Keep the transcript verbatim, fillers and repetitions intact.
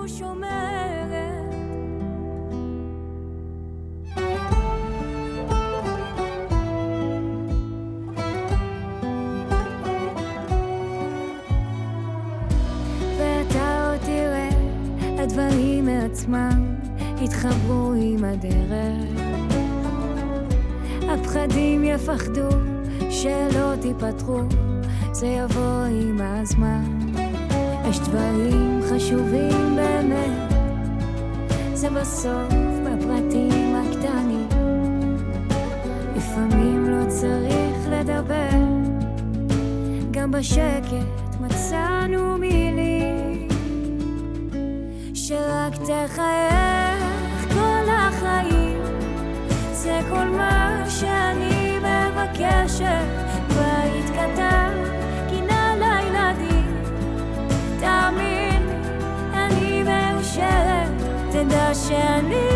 שומרת. ואתה עוד תראה, הדברים מעצמם התחברו עם הדרך. הפחדים יפחדו שלא תיפתחו, זה יבוא עם הזמן. יש דברים חשובים באמת, זה בסוף בפרטים הקטנים. לפעמים לא צריך לדבר, גם בשקט מצאנו מילים שרק תחייך כל החיים. זה כל מה שאני מבקשת, בית קטן, גינה לילדים. תאמין, אני מאושרת, תדע שאני